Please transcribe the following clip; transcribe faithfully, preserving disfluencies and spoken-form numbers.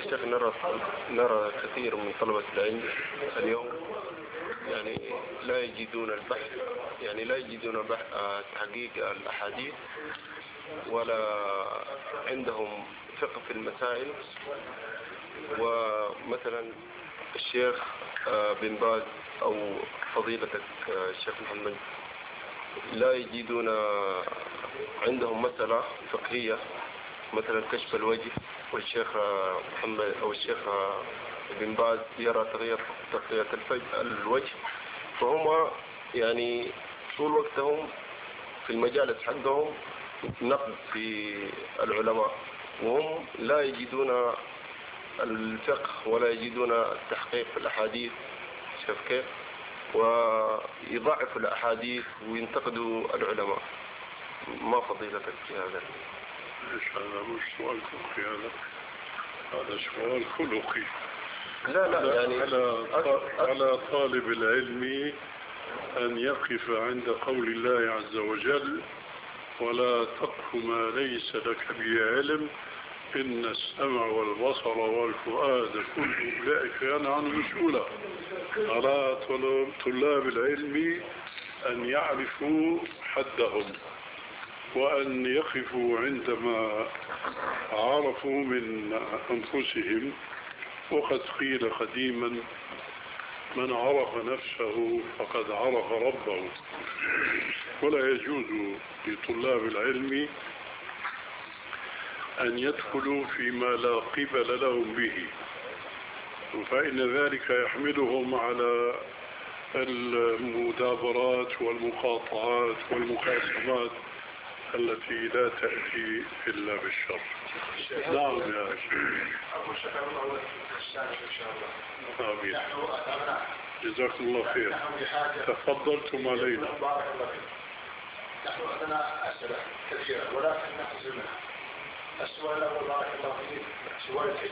الشيخ نرى نرى كثير من طلبة العلم اليوم يعني لا يجدون البحث، يعني لا يجدون بحث تحقيق الأحاديث، ولا عندهم فقه في المسائل. ومثلا الشيخ بن باز أو فضيلتك الشيخ محمد لا يجدون عندهم مسألة فقهية مثلا كشف الوجه، والشيخ محمد أو الشيخ بن باز يرى تغيير تغطية الوجه، فهم يعني طول وقتهم في المجالس حقهم نقد في العلماء، وهم لا يجدون الفقه ولا يجدون التحقيق في الأحاديث. شوف كيف، ويضعفوا الأحاديث وينتقدوا العلماء. ما فضيلتك في هذا؟ إيش هذا؟ مش سؤال فقهي، هذا هذا سؤال خلقي. لا لا على يعني على, على طالب العلم أن يقف عند قول الله عز وجل: ولا تقف ما ليس لك به علم إن السمع والبصر والفؤاد كل أولئك كان عنه مسؤولا. على طلاب العلم أن يعرفوا حدهم، وأن يقفوا عندما عرفوا من أنفسهم. وقد قيل قديما: من عرف نفسه فقد عرف ربه. ولا يجوز لطلاب العلم أن يدخلوا فيما لا قبل لهم به، فإن ذلك يحملهم على المدابرات والمقاطعات والمخاصمات التي لا تأتي إلا بالشر. نعم يا شيخ. آمين. جزاكم الله خير. تفضلتم علينا. نحن عندنا أسئلة كثيرة ولكن نحن منها. السؤال الأول بارك الله فيك، سؤال الحج.